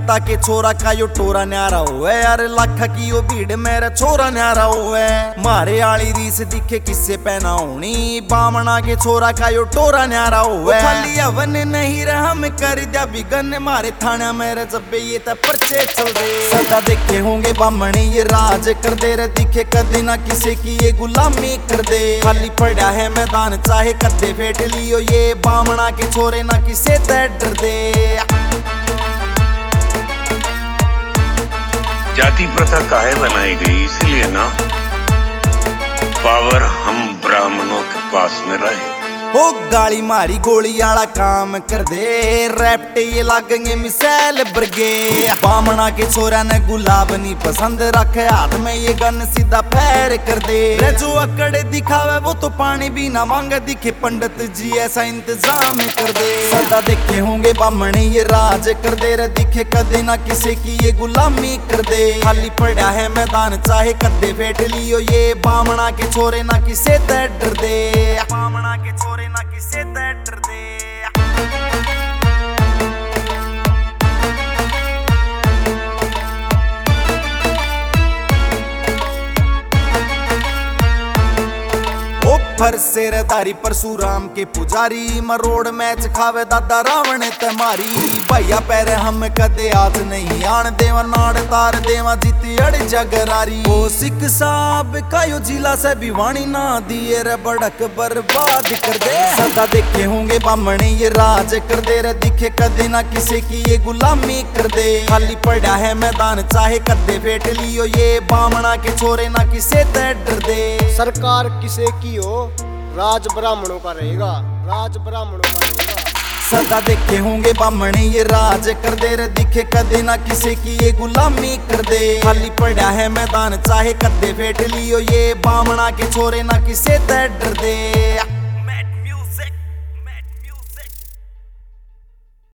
पिता के छोरा का यो टोरा न्यारा हुए यार लाख की यो भीड़ मेरा छोरा न्यारा हुए मारे आली रीस दिखे किससे पहना होनी बामना के छोरा का यो टोरा न्यारा हुए खाली अवन नहीं रहा मैं कर दिया बिगन मारे थाना मेरे जब ये तब पर्चे चल दे सदा देखे होंगे बामने ये राज कर दे रे दिखे कदे ना किसी की ये गुलामी कर दे खाली पड़ा है मैदान चाहे कदे फेट लियो ये बामना के छोरे ना किसे डर दे। जाति प्रथा काहे बनाई गई इसलिए ना पावर हम ब्राह्मणों के पास में रहे ओ गाली मारी गोली आला काम कर दे रैप्टे ये लागेंगे मिसाइल बरगे बामना के छोरा ने गुलाब नहीं पसंद रखे हाथ में ये गन सीधा पैर कर दे रे जो अकड़े दिखावे वो तो पानी भी ना मांगे दिखे पंडित जी ऐसा इंतजाम कर दे सदा देखे होंगे बामने ये राज कर दे रे दिखे कदे ना किसी की ये गुलामी कर दे खाली पड़ा है मैदान चाहे कदे फेट लियो ये बामना के छोरे ना किसे डर दे बामना के छोरे ना किसे डर दे। फर शेरदारी परशुराम के पुजारी मरोड़ मैच खावे दादा रावण तमारी भैया पैर हम कदे आज नहीं आन देवा नाड़ तार देवा जीती अड़ जगरारी ओ सिख साहब का यो जिला से भिवानी ना दिए रे बड़क बर्बाद कर दे सदा देखे होंगे बामने ये राज कर दे रे दिखे कदे ना किसी की ये गुलामी कर दे खाली पड़ा है मैदान चाहे कदे फेट लियो ये बामना के छोरे ना किसे डर दे सरकार किसे की हो राज ब्राह्मणों का रहेगा राज ब्राह्मणों का रहेगा सदा देखे होंगे बामने ये राज कर दे रे दिखे कदे ना किसी की ये गुलामी कर दे खाली पड़ा है मैदान चाहे कदे फेट लियो ये बामना के छोरे ना किसे डर दे।